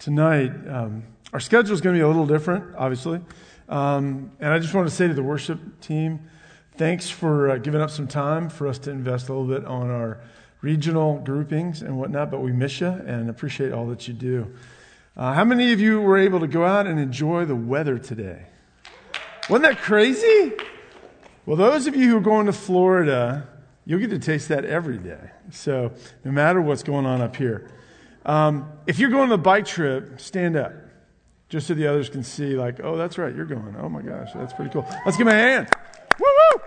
tonight. Our schedule is going to be a little different, obviously. And I just want to say to the worship team, thanks for giving up some time for us to invest a little bit on our regional groupings and whatnot, but we miss you and appreciate all that you do. How many of you were able to go out and enjoy the weather today? Wasn't that crazy? Well, those of you who are going to Florida, you'll get to taste that every day. So no matter what's going on up here. If you're going on the bike trip, stand up. Just so the others can see, like, oh, that's right, you're going. Oh my gosh, that's pretty cool. Let's give them a hand. Woo-woo!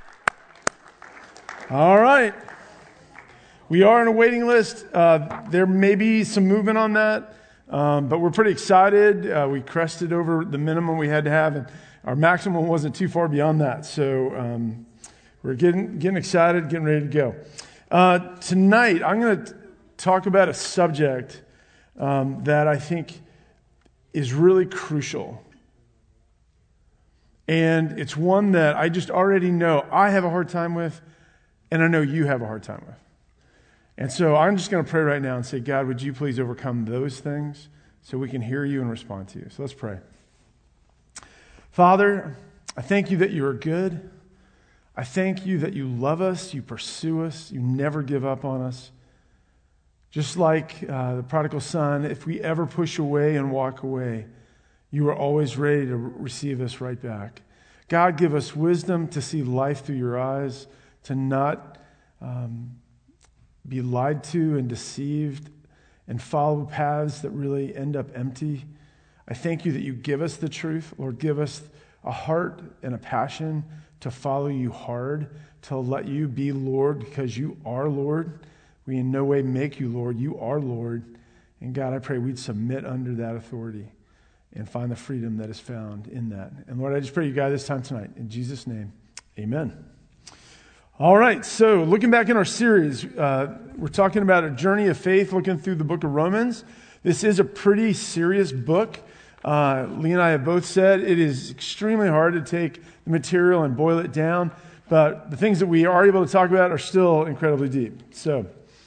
All right. We are on a waiting list. There may be some movement on that, but we're pretty excited. We crested over the minimum we had to have, and our maximum wasn't too far beyond that. So we're getting excited, getting ready to go. Tonight, I'm going to talk about a subject that I think is really crucial. And it's one that I just already know I have a hard time with, and I know you have a hard time with. And so I'm just going to pray right now and say, God, would you please overcome those things so we can hear you and respond to you. So let's pray. Father, I thank you that you are good. I thank you that you love us, you pursue us, you never give up on us. Just like the prodigal son, if we ever push away and walk away, you are always ready to receive us right back. God, give us wisdom to see life through your eyes, to not be lied to and deceived and follow paths that really end up empty. I thank you that you give us the truth. Lord, give us a heart and a passion to follow you hard, to let you be Lord because you are Lord. We in no way make you Lord. You are Lord. And God, I pray we'd submit under that authority and find the freedom that is found in that. And Lord, I just pray you guide this time tonight. In Jesus' name, amen. All right, so looking back in our series, we're talking about a journey of faith, looking through the book of Romans. This is a pretty serious book. Lee and I have both said it is extremely hard to take the material and boil it down, but the things that we are able to talk about are still incredibly deep. So,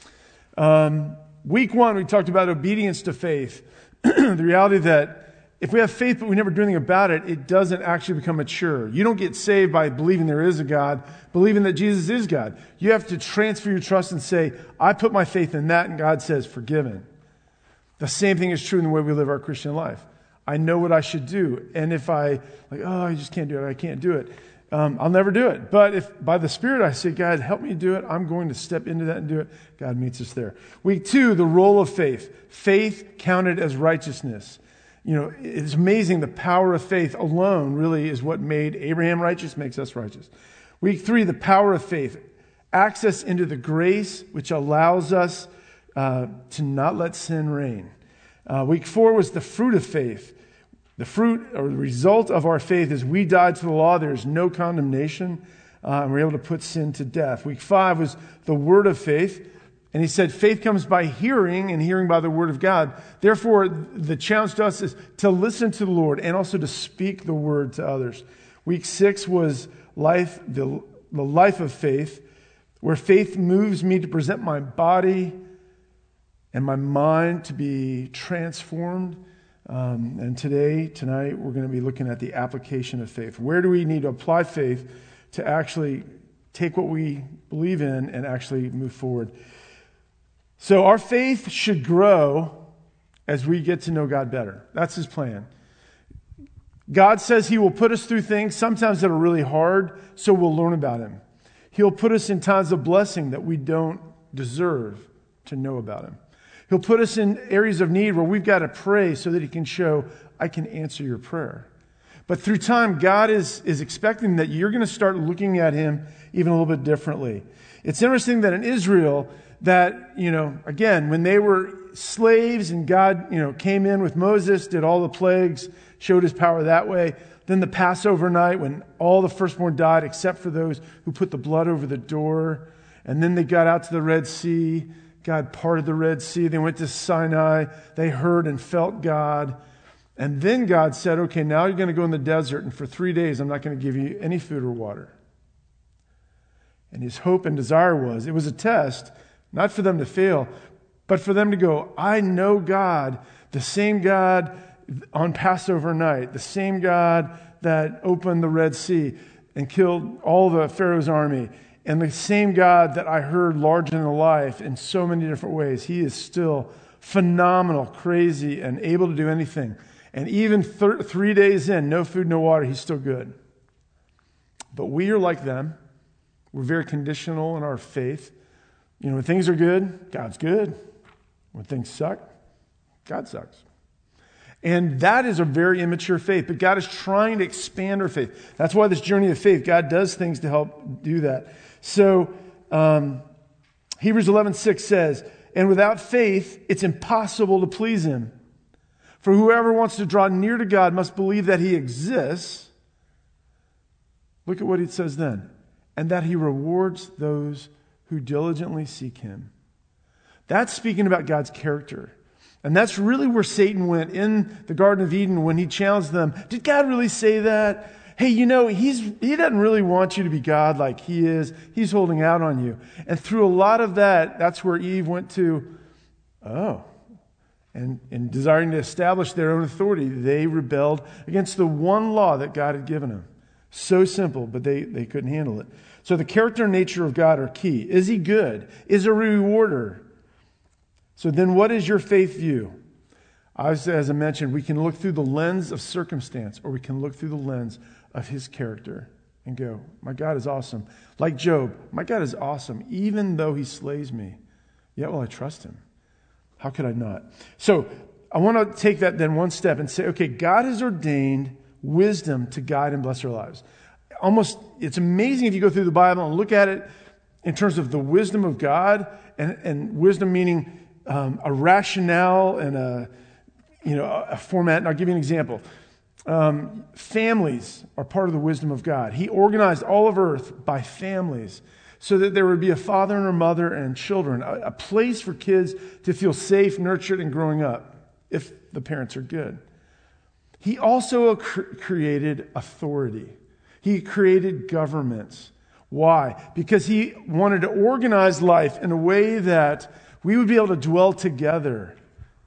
week one, we talked about obedience to faith. The reality that if we have faith but we never do anything about it, it doesn't actually become mature. You don't get saved by believing there is a God, believing that Jesus is God. You have to transfer your trust and say, I put my faith in that, and God says, forgiven. The same thing is true in the way we live our Christian life. I know what I should do, and if I, I just can't do it, I can't do it, I'll never do it. But if by the Spirit I say, God, help me do it, I'm going to step into that and do it, God meets us there. Week two, the role of faith. Faith counted as righteousness. You know, it's amazing the power of faith alone really is what made Abraham righteous, makes us righteous. Week three, the power of faith. Access into the grace which allows us to not let sin reign. Week four was the fruit of faith. The fruit or the result of our faith is we died to the law. There is no condemnation. And we're able to put sin to death. Week five was the word of faith. And he said faith comes by hearing and hearing by the word of God. Therefore, the challenge to us is to listen to the Lord and also to speak the word to others. Week six was life, the life of faith, where faith moves me to present my body and my mind to be transformed. And tonight, we're going to be looking at the application of faith. Where do we need to apply faith to actually take what we believe in and actually move forward? So our faith should grow as we get to know God better. That's his plan. God says he will put us through things, sometimes that are really hard, so we'll learn about him. He'll put us in times of blessing that we don't deserve to know about him. He'll put us in areas of need where we've got to pray so that he can show, I can answer your prayer. But through time, God is expecting that you're going to start looking at him even a little bit differently. It's interesting that in Israel, that, again, when they were slaves and God, came in with Moses, did all the plagues, showed his power that way. Then the Passover night when all the firstborn died except for those who put the blood over the door. And then they got out to the Red Sea. God parted the Red Sea. They went to Sinai. They heard and felt God. And then God said, okay, now you're going to go in the desert, and for 3 days I'm not going to give you any food or water. And his hope and desire it was a test, not for them to fail, but for them to go, I know God The same God on Passover night, the same God that opened the Red Sea and killed all the Pharaoh's army, and the same God that I heard larger than life in so many different ways. He is still phenomenal, crazy, and able to do anything. And even 3 days in, no food, no water, he's still good. But we are like them. We're very conditional in our faith. When things are good, God's good. When things suck, God sucks. And that is a very immature faith. But God is trying to expand our faith. That's why this journey of faith, God does things to help do that. So Hebrews 11:6 says, and without faith, it's impossible to please him. For whoever wants to draw near to God must believe that he exists. Look at what it says then. And that he rewards those who diligently seek him. That's speaking about God's character. And that's really where Satan went in the Garden of Eden when he challenged them. Did God really say that? Hey, he doesn't really want you to be God like he is. He's holding out on you. And through a lot of that, that's where Eve went to, and desiring to establish their own authority, they rebelled against the one law that God had given them. So simple, but they couldn't handle it. So the character and nature of God are key. Is he good? Is he a rewarder? So then what is your faith view? As I mentioned, we can look through the lens of circumstance, or we can look through the lens of his character and go, my God is awesome. Like Job, my God is awesome, even though he slays me. Yet will I trust him. How could I not? So I want to take that then one step and say, okay, God has ordained wisdom to guide and bless our lives. It's amazing if you go through the Bible and look at it in terms of the wisdom of God, and wisdom meaning a rationale and a format. And I'll give you an example. Families are part of the wisdom of God. He organized all of earth by families so that there would be a father and a mother and children, a place for kids to feel safe, nurtured, and growing up if the parents are good. He also created authority. He created governments. Why? Because he wanted to organize life in a way that we would be able to dwell together.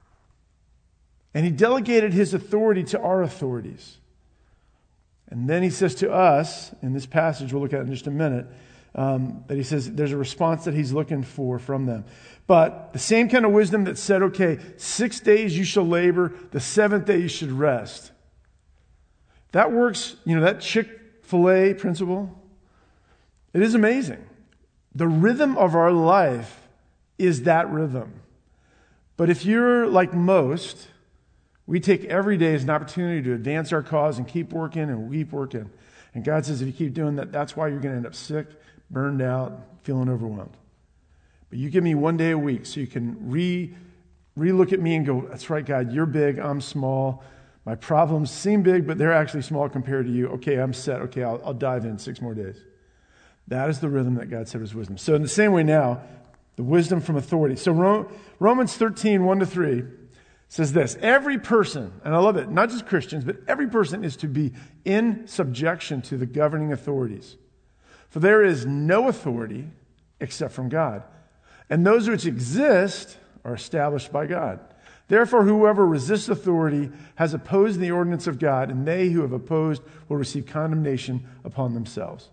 And he delegated his authority to our authorities. And then he says to us, in this passage we'll look at in just a minute, that he says there's a response that he's looking for from them. But the same kind of wisdom that said, okay, 6 days you shall labor, the seventh day you should rest. That works, that Chick-fil-A principle. It is amazing. The rhythm of our life is that rhythm. But if you're like most, we take every day as an opportunity to advance our cause and keep working and keep working. And God says if you keep doing that, that's why you're going to end up sick, burned out, feeling overwhelmed. But you give me 1 day a week so you can re-look at me and go, that's right, God, you're big, I'm small. My problems seem big, but they're actually small compared to you. Okay, I'm set. Okay, I'll dive in 6 more days. That is the rhythm that God said was wisdom. So in the same way now, the wisdom from authority. So Romans 13, 1-3 says this. Every person, and I love it, not just Christians, but every person is to be in subjection to the governing authorities. For there is no authority except from God. And those which exist are established by God. Therefore, whoever resists authority has opposed the ordinance of God, and they who have opposed will receive condemnation upon themselves.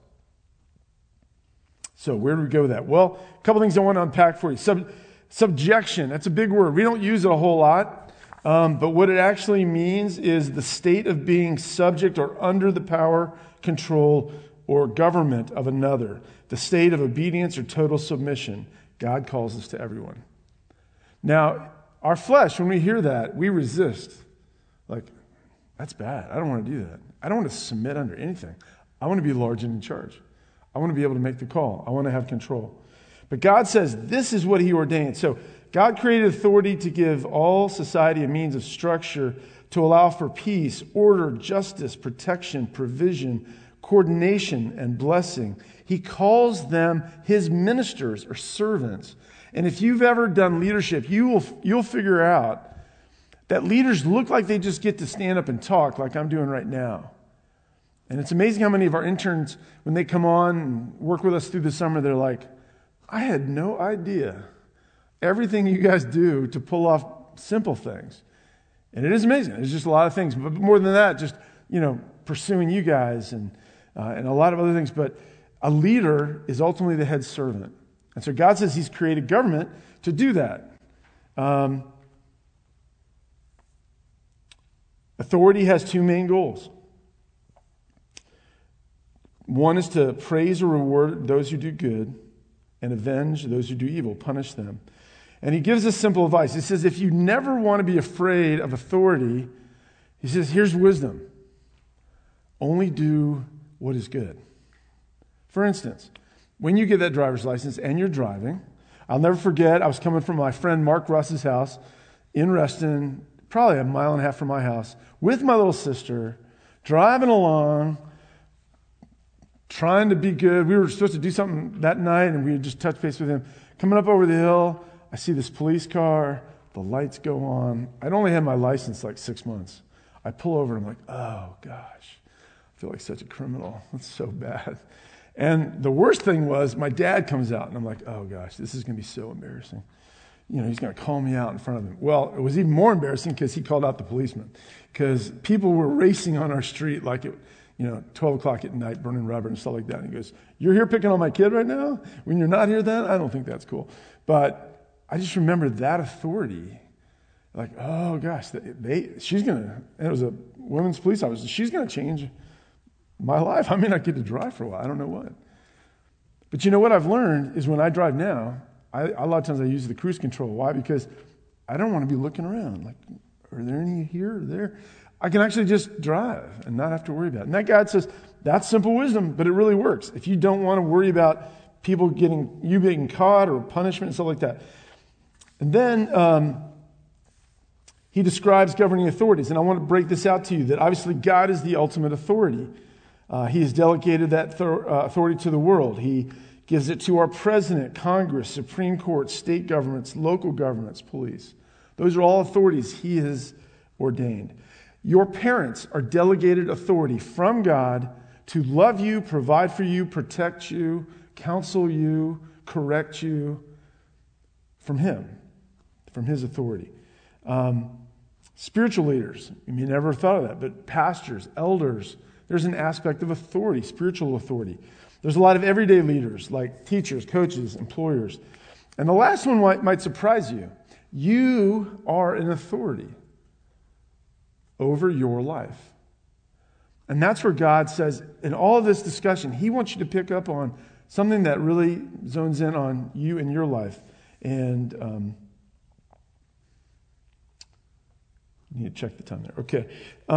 So where do we go with that? Well, a couple things I want to unpack for you. Subjection, that's a big word. We don't use it a whole lot. But what it actually means is the state of being subject or under the power, control, or government of another. The state of obedience or total submission. God calls us to everyone. Now, our flesh, when we hear that, we resist. Like, that's bad. I don't want to do that. I don't want to submit under anything. I want to be large and in charge. I want to be able to make the call. I want to have control. But God says this is what he ordained. So God created authority to give all society a means of structure to allow for peace, order, justice, protection, provision, coordination, and blessing. He calls them his ministers or servants. And if you've ever done leadership, you'll figure out that leaders look like they just get to stand up and talk like I'm doing right now. And it's amazing how many of our interns, when they come on and work with us through the summer, they're like, I had no idea everything you guys do to pull off simple things. And it is amazing. There's just a lot of things. But more than that, just, pursuing you guys and a lot of other things. But a leader is ultimately the head servant. And so God says he's created government to do that. Authority has two main goals. One is to praise or reward those who do good and avenge those who do evil, punish them. And he gives us simple advice. He says, if you never want to be afraid of authority, he says, here's wisdom. Only do what is good. For instance, when you get that driver's license and you're driving, I'll never forget, I was coming from my friend Mark Russ's house in Reston, probably 1.5 miles from my house, with my little sister, driving along, trying to be good. We were supposed to do something that night, and we had just touched base with him. Coming up over the hill, I see this police car. The lights go on. I'd only had my license like 6 months. I pull over, and I'm like, oh, gosh. I feel like such a criminal. That's so bad. And the worst thing was my dad comes out, and I'm like, oh, gosh, this is going to be so embarrassing. He's going to call me out in front of him. Well, it was even more embarrassing because he called out the policeman. Because people were racing on our street like it, 12 o'clock at night, burning rubber and stuff like that. And he goes, you're here picking on my kid right now? When you're not here then? I don't think that's cool. But I just remember that authority. Like, oh gosh, she's going to, and it was a women's police officer, she's going to change my life. I may not get to drive for a while. I don't know what. But what I've learned is when I drive now, a lot of times I use the cruise control. Why? Because I don't want to be looking around. Like, are there any here or there? I can actually just drive and not have to worry about it. And that God says, that's simple wisdom, but it really works. If you don't want to worry about people being caught or punishment and stuff like that. And then he describes governing authorities. And I want to break this out to you, that obviously God is the ultimate authority. He has delegated that authority to the world. He gives it to our president, Congress, Supreme Court, state governments, local governments, police. Those are all authorities he has ordained. Your parents are delegated authority from God to love you, provide for you, protect you, counsel you, correct you from him, from his authority. Spiritual leaders, you may never have thought of that, but pastors, elders, there's an aspect of authority, spiritual authority. There's a lot of everyday leaders like teachers, coaches, employers. And the last one might surprise you. You are an authority over your life. And that's where God says, in all of this discussion, he wants you to pick up on something that really zones in on you and your life. And you need to check the time there. Okay.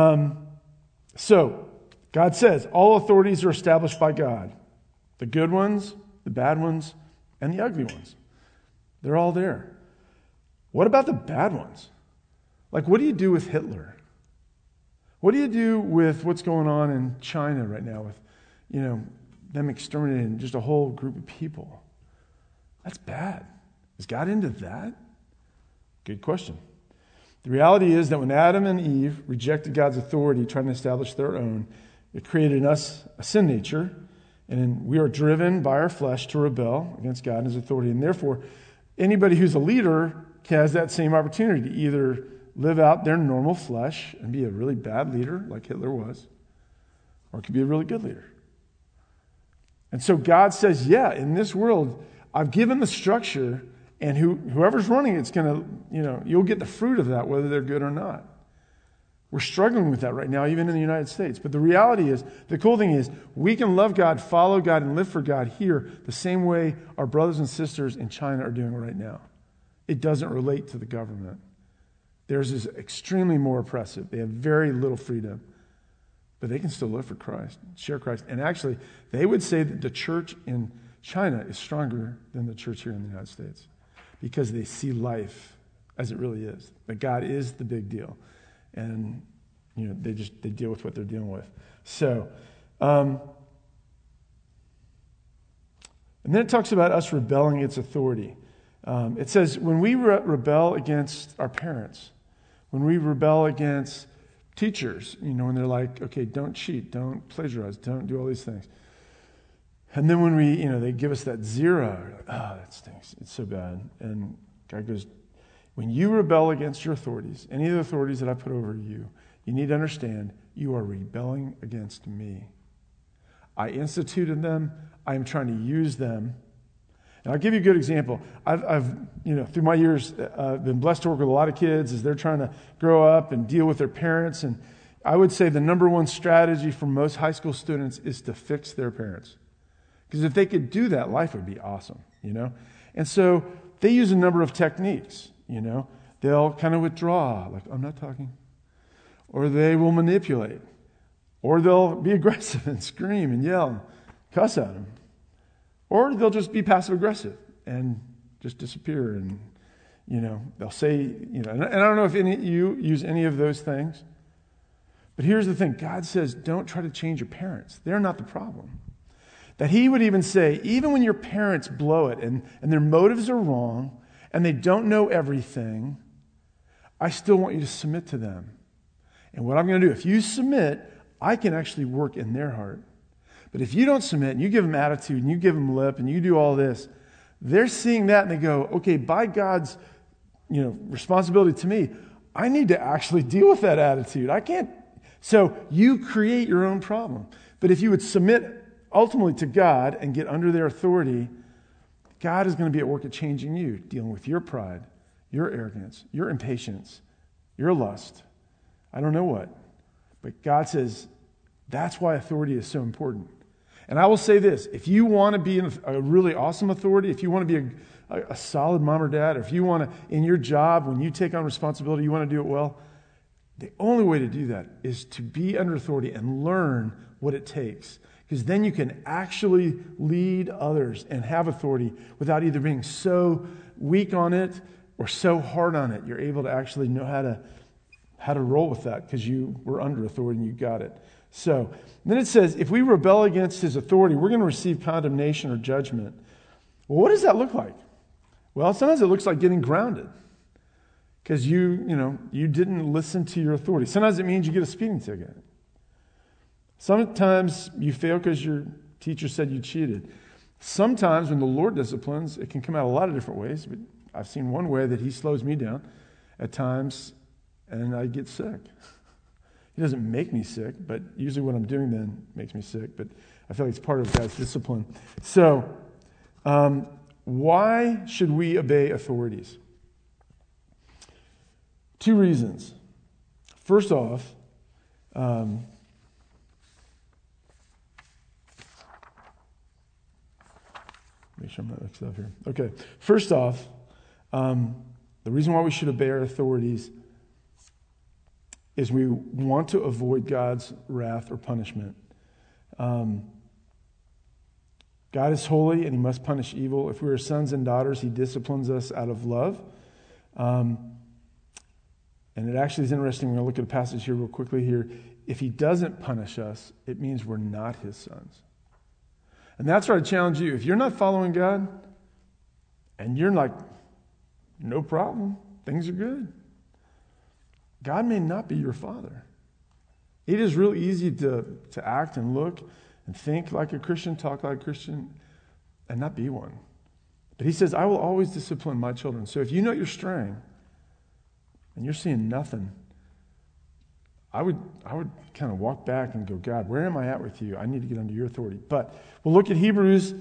So, God says, all authorities are established by God. The good ones, the bad ones, and the ugly ones. They're all there. What about the bad ones? Like, what do you do with Hitler? What do you do with what's going on in China right now with, them exterminating just a whole group of people? That's bad. Is God into that? Good question. The reality is that when Adam and Eve rejected God's authority, trying to establish their own, it created in us a sin nature, and we are driven by our flesh to rebel against God and his authority. And therefore, anybody who's a leader has that same opportunity to either live out their normal flesh and be a really bad leader, like Hitler was, or it could be a really good leader. And so God says, yeah, in this world, I've given the structure, and whoever's running it's going to, you'll get the fruit of that, whether they're good or not. We're struggling with that right now, even in the United States. But the reality is, the cool thing is, we can love God, follow God, and live for God here the same way our brothers and sisters in China are doing right now. It doesn't relate to the government. Theirs is extremely more oppressive. They have very little freedom. But they can still live for Christ, share Christ. And actually, they would say that the church in China is stronger than the church here in the United States because they see life as it really is. That God is the big deal. And, they deal with what they're dealing with. So, and then it talks about us rebelling against authority. It says when we rebel against our parents, when we rebel against teachers, when they're like, okay, don't cheat, don't plagiarize, don't do all these things. And then when we, they give us that 0, oh, that stinks. It's so bad. And God goes, when you rebel against your authorities, any of the authorities that I put over you, you need to understand you are rebelling against me. I instituted them. I am trying to use them. And I'll give you a good example. I've through my years, been blessed to work with a lot of kids as they're trying to grow up and deal with their parents. And I would say the number one strategy for most high school students is to fix their parents. Because if they could do that, life would be awesome, And so they use a number of techniques, They'll kind of withdraw, like, I'm not talking. Or they will manipulate. Or they'll be aggressive and scream and yell and cuss at them. Or they'll just be passive-aggressive and just disappear. And, they'll say, and I don't know if any of you use any of those things. But here's the thing. God says, don't try to change your parents. They're not the problem. That he would even say, even when your parents blow it and their motives are wrong and they don't know everything, I still want you to submit to them. And what I'm going to do, if you submit, I can actually work in their heart. But if you don't submit and you give them attitude and you give them lip and you do all this, they're seeing that and they go, okay, by God's responsibility to me, I need to actually deal with that attitude. I can't. So you create your own problem. But if you would submit ultimately to God and get under their authority, God is going to be at work at changing you, dealing with your pride, your arrogance, your impatience, your lust. I don't know what. But God says that's why authority is so important. And I will say this, if you want to be a really awesome authority, if you want to be a solid mom or dad, or if you want to, in your job, when you take on responsibility, you want to do it well, the only way to do that is to be under authority and learn what it takes. Because then you can actually lead others and have authority without either being so weak on it or so hard on it. You're able to actually know how to roll with that because you were under authority and you got it. So then it says, if we rebel against his authority, we're going to receive condemnation or judgment. Well, what does that look like? Well, sometimes it looks like getting grounded because you didn't listen to your authority. Sometimes it means you get a speeding ticket. Sometimes you fail because your teacher said you cheated. Sometimes when the Lord disciplines, it can come out a lot of different ways, but I've seen one way that he slows me down at times and I get sick. He doesn't make me sick, but usually what I'm doing then makes me sick, but I feel like it's part of God's discipline. So, why should we obey authorities? 2 reasons. First off, make sure I'm not mixed up here. Okay. First off, the reason why we should obey our authorities is we want to avoid God's wrath or punishment. God is holy and he must punish evil. If we are sons and daughters, he disciplines us out of love. And it actually is interesting. We're going to look at a passage here real quickly here. If he doesn't punish us, it means we're not his sons. And that's where I challenge you. If you're not following God and you're like, no problem, things are good, God may not be your father. It is real easy to act and look and think like a Christian, talk like a Christian, and not be one. But he says, I will always discipline my children. So if you know you're straying and you're seeing nothing, I would kind of walk back and go, God, where am I at with you? I need to get under your authority. But we'll look at Hebrews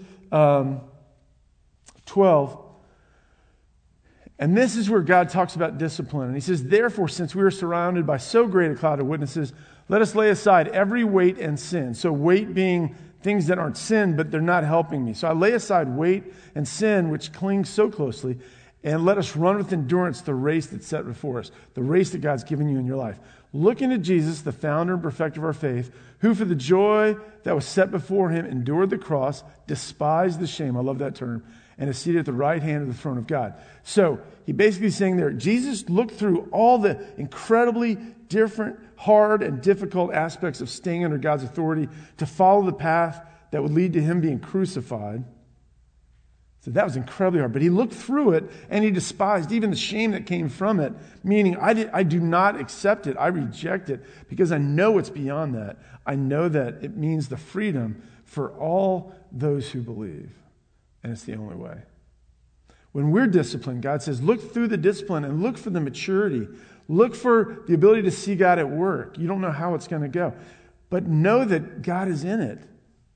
12. And this is where God talks about discipline. And he says, therefore, since we are surrounded by so great a cloud of witnesses, let us lay aside every weight and sin. So weight being things that aren't sin, but they're not helping me. So I lay aside weight and sin, which clings so closely, and let us run with endurance the race that's set before us, the race that God's given you in your life. Looking at Jesus, the founder and perfecter of our faith, who for the joy that was set before him endured the cross, despised the shame, I love that term, and is seated at the right hand of the throne of God. So he basically is saying there, Jesus looked through all the incredibly different, hard, and difficult aspects of staying under God's authority to follow the path that would lead to him being crucified. So that was incredibly hard. But he looked through it and he despised even the shame that came from it, meaning I do not accept it. I reject it because I know it's beyond that. I know that it means the freedom for all those who believe. And it's the only way. When we're disciplined, God says, look through the discipline and look for the maturity. Look for the ability to see God at work. You don't know how it's going to go, but know that God is in it.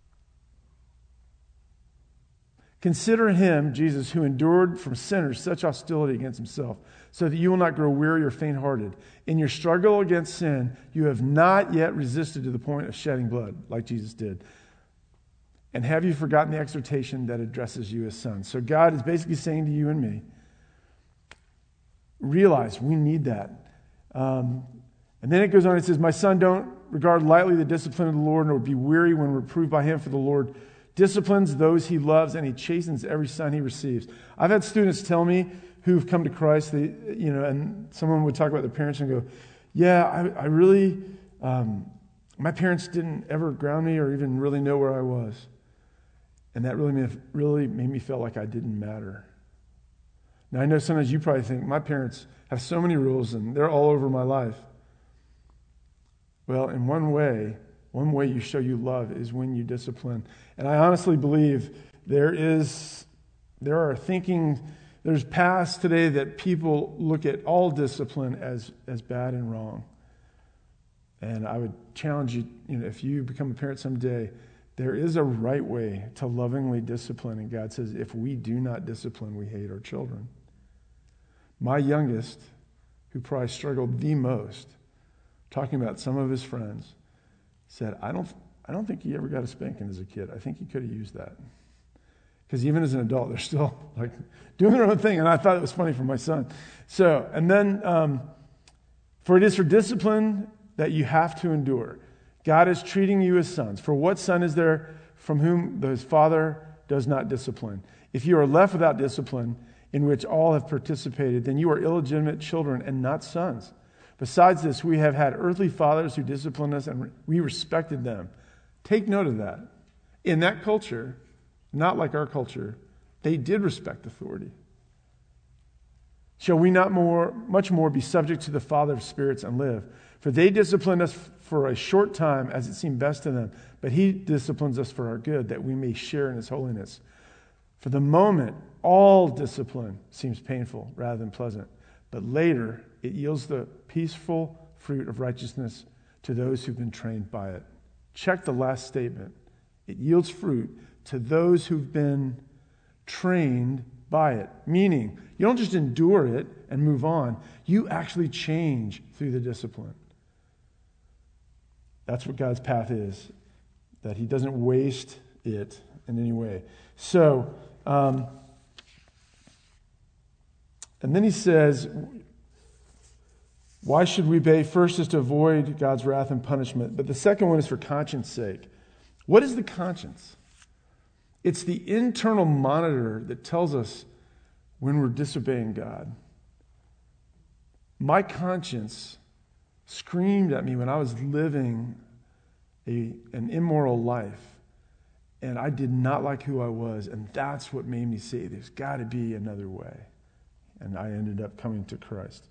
Consider him, Jesus, who endured from sinners such hostility against himself, so that you will not grow weary or faint-hearted. In your struggle against sin, you have not yet resisted to the point of shedding blood, like Jesus did. And have you forgotten the exhortation that addresses you as sons? So God is basically saying to you and me, realize we need that. And then it goes on, it says, my son, don't regard lightly the discipline of the Lord, nor be weary when reproved by him, for the Lord disciplines those he loves, and he chastens every son he receives. I've had students tell me who've come to Christ, and someone would talk about their parents and go, yeah, I really, my parents didn't ever ground me or even really know where I was. And that really made me feel like I didn't matter. Now, I know sometimes you probably think, my parents have so many rules and they're all over my life. Well, in one way you show you love is when you discipline. And I honestly believe there's paths today that people look at all discipline as bad and wrong. And I would challenge you, if you become a parent someday, there is a right way to lovingly discipline. And God says, if we do not discipline, we hate our children. My youngest, who probably struggled the most, talking about some of his friends, said, I don't think he ever got a spanking as a kid. I think he could have used that. Because even as an adult, they're still like doing their own thing. And I thought it was funny for my son. So, and then, for it is for discipline that you have to endure. God is treating you as sons. For what son is there from whom his father does not discipline? If you are left without discipline, in which all have participated, then you are illegitimate children and not sons. Besides this, we have had earthly fathers who disciplined us, and we respected them. Take note of that. In that culture, not like our culture, they did respect authority. Shall we not much more be subject to the Father of spirits and live? For they disciplined us for a short time as it seemed best to them, but he disciplines us for our good, that we may share in his holiness. For the moment, all discipline seems painful rather than pleasant, but later it yields the peaceful fruit of righteousness to those who've been trained by it. Check the last statement. It yields fruit to those who've been trained by it. Meaning, you don't just endure it and move on. You actually change through the discipline. That's what God's path is, that he doesn't waste it in any way. So, and then he says, why should we obey? First is to avoid God's wrath and punishment. But the second one is for conscience sake. What is the conscience? It's the internal monitor that tells us when we're disobeying God. My conscience screamed at me when I was living an immoral life. And I did not like who I was. And that's what made me say, there's got to be another way. And I ended up coming to Christ.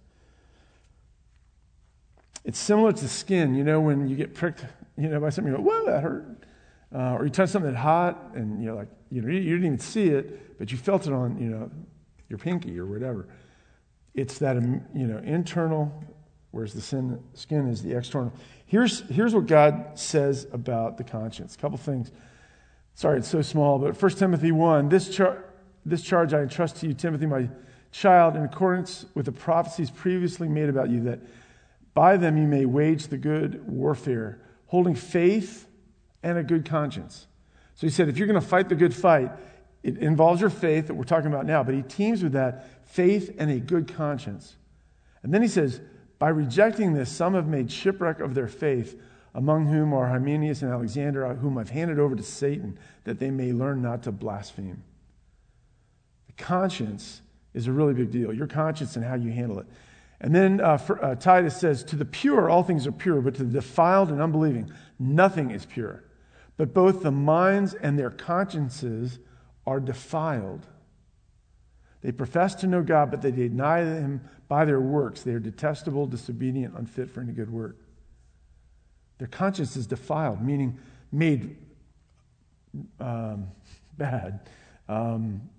It's similar to skin. When you get pricked, by something, you go, whoa, that hurt. Or you touch something hot, and you're like, you didn't even see it, but you felt it on, your pinky or whatever. It's that, internal, whereas the skin is the external. Here's what God says about the conscience. A couple things. Sorry, it's so small, but 1 Timothy 1, this charge I entrust to you, Timothy, my child, in accordance with the prophecies previously made about you, that by them you may wage the good warfare, holding faith and a good conscience. So he said, if you're going to fight the good fight, it involves your faith that we're talking about now, but he teams with that faith and a good conscience. And then he says, by rejecting this, some have made shipwreck of their faith, among whom are Hymenaeus and Alexander, whom I've handed over to Satan, that they may learn not to blaspheme. The conscience is a really big deal. Your conscience and how you handle it. And then Titus says, to the pure, all things are pure, but to the defiled and unbelieving, nothing is pure. But both the minds and their consciences are defiled. They profess to know God, but they deny him by their works. They are detestable, disobedient, unfit for any good work. Their conscience is defiled, meaning made bad.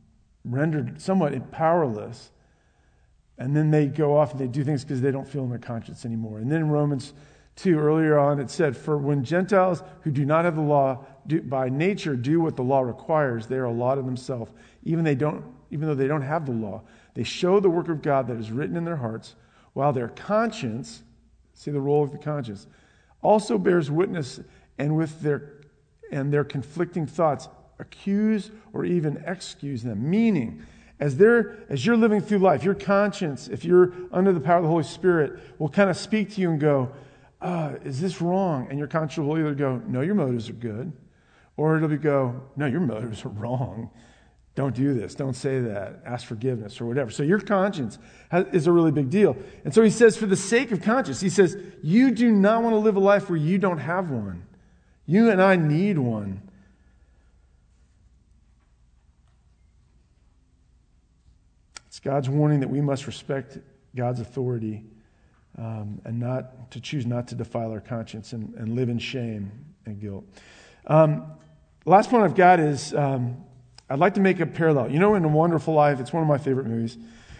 rendered somewhat powerless. And then they go off and they do things because they don't feel in their conscience anymore. And then in Romans 2, earlier on, it said, "For when Gentiles who do not have the law by nature do what the law requires, they are a law to themselves, even though they don't have the law. They show the work of God that is written in their hearts, while their conscience," see the role of the conscience, "also bears witness, and with their conflicting thoughts accuse or even excuse them." Meaning, as you're living through life, your conscience, if you're under the power of the Holy Spirit, will kind of speak to you and go, "Is this wrong?" And your conscience will either go, "No, your motives are good," or it'll go, "No, your motives are wrong. Don't do this. Don't say that. Ask forgiveness," or whatever. So your conscience is a really big deal. And so he says, for the sake of conscience, he says, you do not want to live a life where you don't have one. You and I need one. It's God's warning that we must respect God's authority and not to choose not to defile our conscience and live in shame and guilt. The last point I've got is I'd like to make a parallel. You know, in A Wonderful Life, it's one of my favorite movies.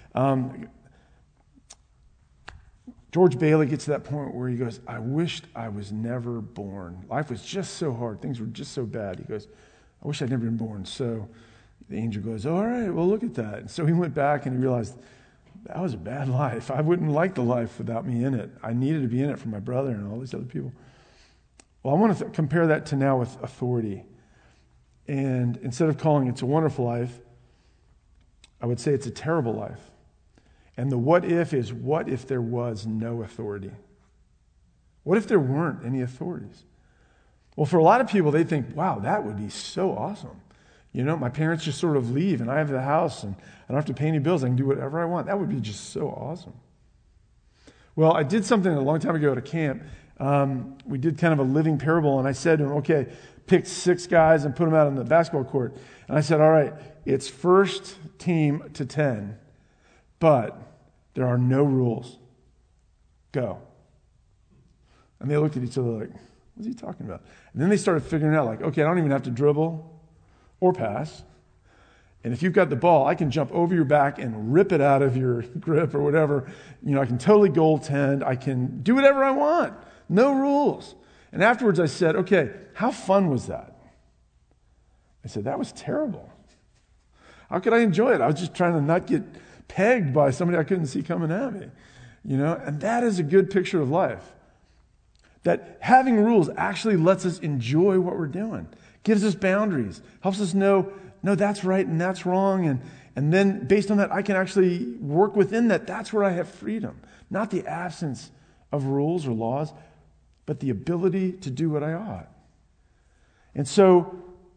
George Bailey gets to that point where he goes, "I wished I was never born. Life was just so hard. Things were just so bad." He goes, "I wish I'd never been born." So the angel goes, "All right, well, look at that." And so he went back and he realized, that was a bad life. I wouldn't like the life without me in it. I needed to be in it for my brother and all these other people. Well, I want to compare that to now with authority. And instead of calling it a wonderful life, I would say it's a terrible life. And the what if is, what if there was no authority? What if there weren't any authorities? Well, for a lot of people, they think, wow, that would be so awesome. You know, my parents just sort of leave and I have the house and I don't have to pay any bills. I can do whatever I want. That would be just so awesome. Well, I did something a long time ago at a camp. We did kind of a living parable, and I said to them, okay, picked 6 guys and put them out on the basketball court. And I said, all right, it's first team to 10, but there are no rules. Go. And they looked at each other like, what's he talking about? And then they started figuring out, like, okay, I don't even have to dribble or pass. And if you've got the ball, I can jump over your back and rip it out of your grip or whatever. You know, I can totally goaltend. I can do whatever I want. No rules. And afterwards I said, okay, how fun was that? I said, that was terrible. How could I enjoy it? I was just trying to not get pegged by somebody I couldn't see coming at me. You know, and that is a good picture of life. That having rules actually lets us enjoy what we're doing. Gives us boundaries. Helps us know, no, that's right and that's wrong. And then based on that, I can actually work within that. That's where I have freedom. Not the absence of rules or laws, but the ability to do what I ought. And so,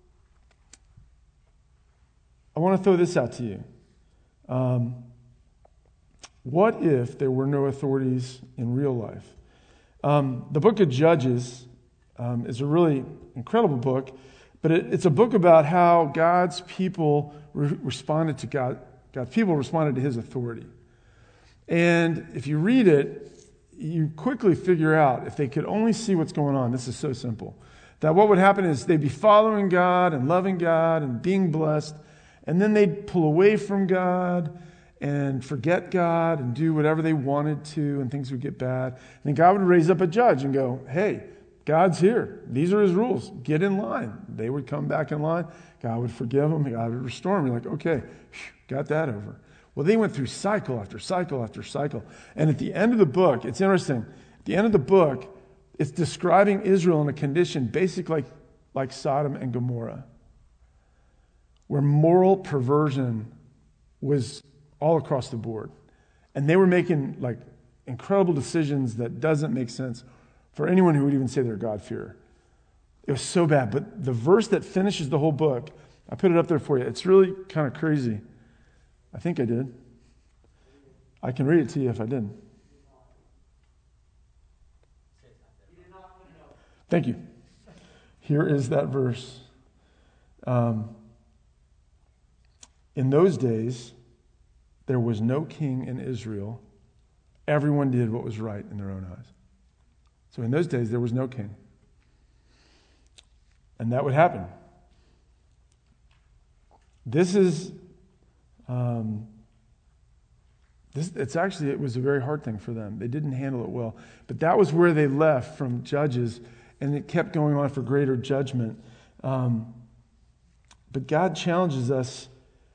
I want to throw this out to you. What if there were no authorities in real life? The book of Judges is a really incredible book, but it's a book about how God's people responded to God's people responded to his authority. And if you read it, you quickly figure out, if they could only see what's going on, this is so simple, that what would happen is they'd be following God and loving God and being blessed, and then they'd pull away from God and forget God and do whatever they wanted to, and things would get bad. And then God would raise up a judge and go, hey, God's here. These are his rules. Get in line. They would come back in line. God would forgive them. God would restore them. You're like, okay, got that over. Well, they went through cycle after cycle after cycle. And at the end of the book, it's interesting. At the end of the book, it's describing Israel in a condition basically like Sodom and Gomorrah, where moral perversion was all across the board. And they were making like incredible decisions that doesn't make sense for anyone who would even say they're God-fearer. It was so bad. But the verse that finishes the whole book, I put it up there for you. It's really kind of crazy. I think I did. I can read it to you if I didn't. Thank you. Here is that verse. In those days, there was no king in Israel. Everyone did what was right in their own eyes. So in those days, there was no king. And that would happen. This is It was a very hard thing for them. They didn't handle it well. But that was where they left from Judges, and it kept going on for greater judgment. But God challenges us.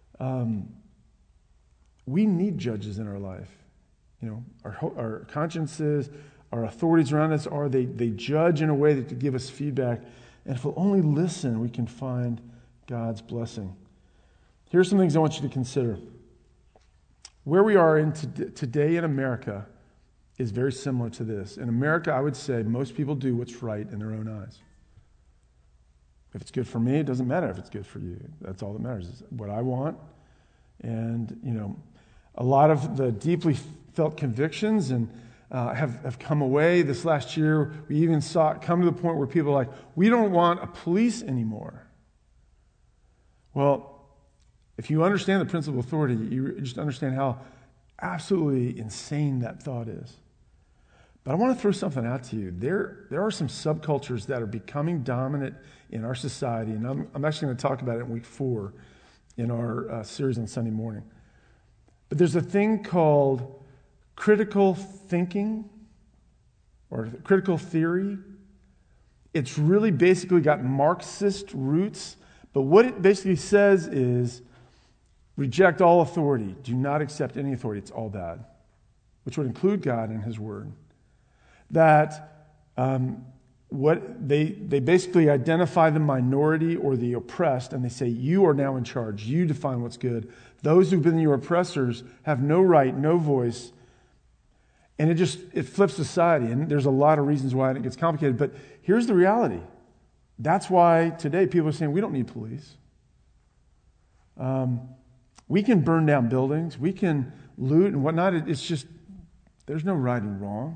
We need judges in our life. Our consciences, our authorities around us, they judge in a way that to give us feedback. And if we'll only listen, we can find God's blessing. Here's some things I want you to consider. Where we are today in America is very similar to this. In America, I would say most people do what's right in their own eyes. If it's good for me, it doesn't matter if it's good for you. That's all that matters, is what I want. And, a lot of the deeply felt convictions and have come away. This last year, we even saw it come to the point where people are like, we don't want a police anymore. Well, if you understand the principle of authority, you just understand how absolutely insane that thought is. But I want to throw something out to you. There are some subcultures that are becoming dominant in our society, and I'm actually going to talk about it in week 4 in our series on Sunday morning. But there's a thing called critical thinking or critical theory. It's really basically got Marxist roots, but what it basically says is reject all authority. Do not accept any authority. It's all bad, which would include God and His Word. That what they basically identify the minority or the oppressed, and they say, you are now in charge. You define what's good. Those who've been your oppressors have no right, no voice. And it flips society. And there's a lot of reasons why it gets complicated. But here's the reality. That's why today people are saying we don't need police. We can burn down buildings. We can loot and whatnot. It's just, there's no right and wrong.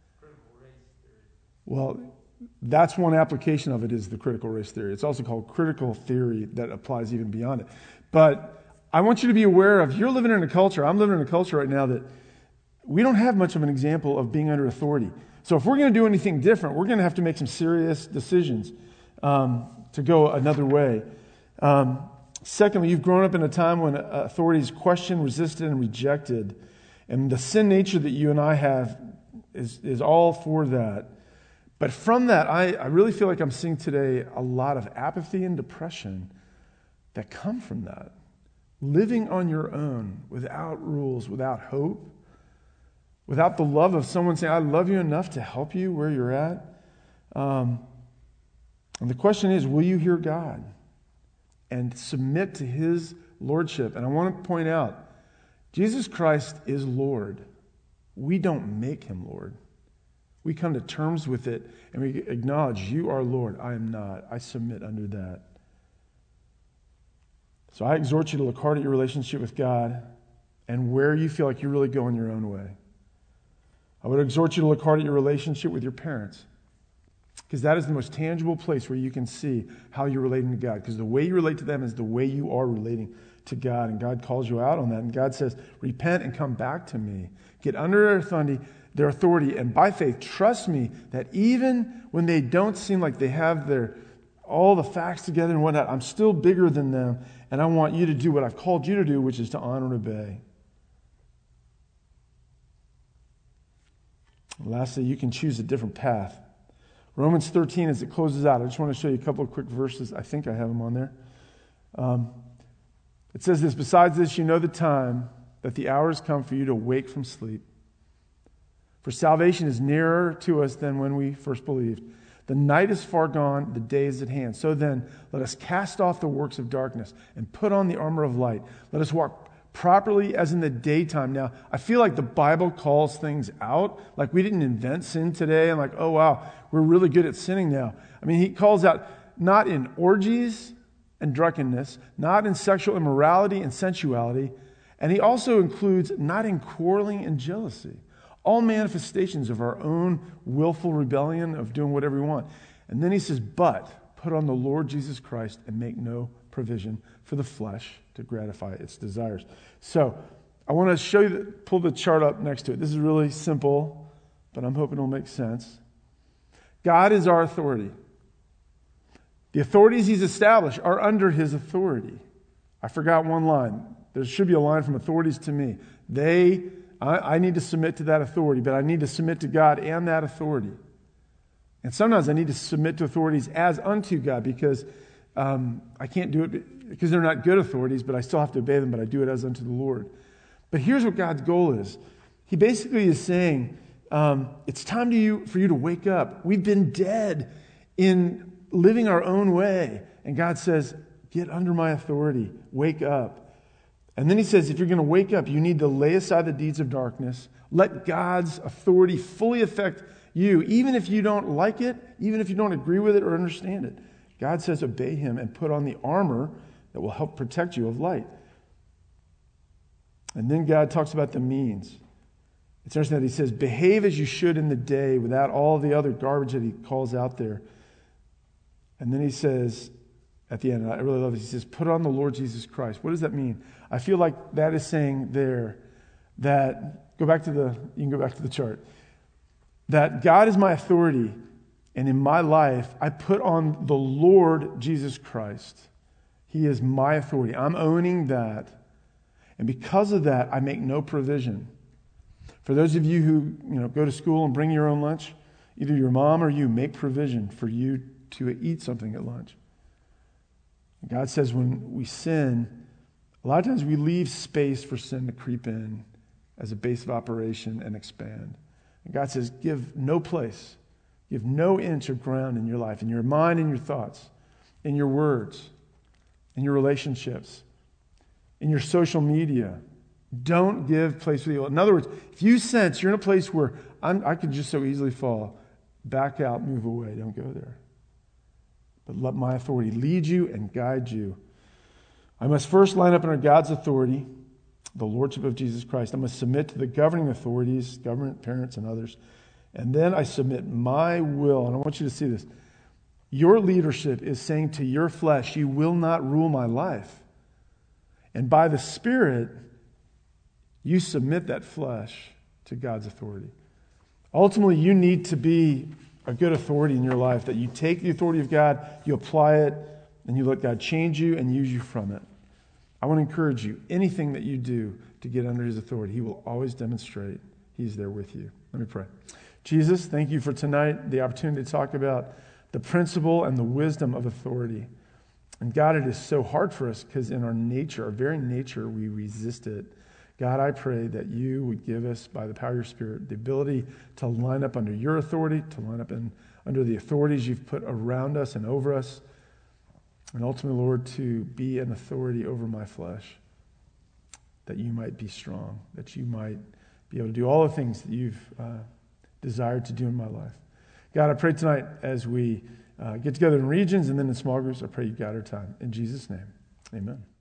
Well, that's one application of it, is the critical race theory. It's also called critical theory that applies even beyond it. But I want you to be aware of, you're living in a culture, I'm living in a culture right now that we don't have much of an example of being under authority. So if we're going to do anything different, we're going to have to make some serious decisions to go another way. Secondly, you've grown up in a time when authority is questioned, resisted, and rejected. And the sin nature that you and I have is all for that. But from that, I really feel like I'm seeing today a lot of apathy and depression that come from that. Living on your own, without rules, without hope, without the love of someone saying, I love you enough to help you where you're at. And the question is, will you hear God and submit to His lordship? And I want to point out, Jesus Christ is Lord. We don't make Him Lord. We come to terms with it and we acknowledge, you are Lord, I am not. I submit under that. So I exhort you to look hard at your relationship with God and where you feel like you're really going your own way. I would exhort you to look hard at your relationship with your parents, because that is the most tangible place where you can see how you're relating to God. Because the way you relate to them is the way you are relating to God. And God calls you out on that. And God says, repent and come back to me. Get under their authority. And by faith, trust me that even when they don't seem like they have all the facts together and whatnot, I'm still bigger than them. And I want you to do what I've called you to do, which is to honor and obey. And lastly, you can choose a different path. Romans 13, as it closes out, I just want to show you a couple of quick verses. I think I have them on there. It says this, besides this, you know the time that the hour has come for you to wake from sleep. For salvation is nearer to us than when we first believed. The night is far gone, the day is at hand. So then, let us cast off the works of darkness and put on the armor of light. Let us walk properly as in the daytime. Now, I feel like the Bible calls things out. Like we didn't invent sin today and like, oh wow, we're really good at sinning now. I mean, He calls out not in orgies and drunkenness, not in sexual immorality and sensuality, and He also includes not in quarreling and jealousy. All manifestations of our own willful rebellion of doing whatever we want. And then He says, but put on the Lord Jesus Christ and make no provision for the flesh to gratify its desires. So I want to show you, pull the chart up next to it. This is really simple, but I'm hoping it'll make sense. God is our authority. The authorities He's established are under His authority. I forgot one line. There should be a line from authorities to me. I need to submit to that authority, but I need to submit to God and that authority. And sometimes I need to submit to authorities as unto God because I can't do it because they're not good authorities, but I still have to obey them, but I do it as unto the Lord. But here's what God's goal is. He basically is saying, it's time for you to wake up. We've been dead in living our own way. And God says, get under my authority. Wake up. And then he says, if you're going to wake up, you need to lay aside the deeds of darkness. Let God's authority fully affect you, even if you don't like it, even if you don't agree with it or understand it. God says, obey him and put on the armor that will help protect you of light. And then God talks about the means. It's interesting that he says, behave as you should in the day without all the other garbage that he calls out there. And then he says, at the end, I really love it, he says, put on the Lord Jesus Christ. What does that mean? I feel like that is saying there that, you can go back to the chart, that God is my authority, and in my life, I put on the Lord Jesus Christ. He is my authority. I'm owning that. And because of that, I make no provision. For those of you who go to school and bring your own lunch, either your mom or you make provision for you to eat something at lunch. God says when we sin, a lot of times we leave space for sin to creep in as a base of operation and expand. And God says, give no place, give no inch of ground in your life, in your mind, in your thoughts, in your words, in your relationships, in your social media. Don't give place for the evil. In other words, if you sense you're in a place where I could just so easily fall, back out, move away, don't go there. But let my authority lead you and guide you. I must first line up under God's authority, the lordship of Jesus Christ. I must submit to the governing authorities, government, parents, and others. And then I submit my will. And I want you to see this. Your leadership is saying to your flesh, you will not rule my life. And by the Spirit, you submit that flesh to God's authority. Ultimately, you need to be a good authority in your life, that you take the authority of God, you apply it, and you let God change you and use you from it. I want to encourage you, anything that you do to get under his authority, he will always demonstrate he's there with you. Let me pray. Jesus, thank you for tonight, the opportunity to talk about the principle and the wisdom of authority. And God, it is so hard for us because in our nature, our very nature, we resist it. God, I pray that you would give us, by the power of your Spirit, the ability to line up under your authority, to line up under the authorities you've put around us and over us, and ultimately, Lord, to be an authority over my flesh, that you might be strong, that you might be able to do all the things that you've desired to do in my life. God, I pray tonight as we get together in regions and then in small groups, I pray you guide our time. In Jesus' name, amen.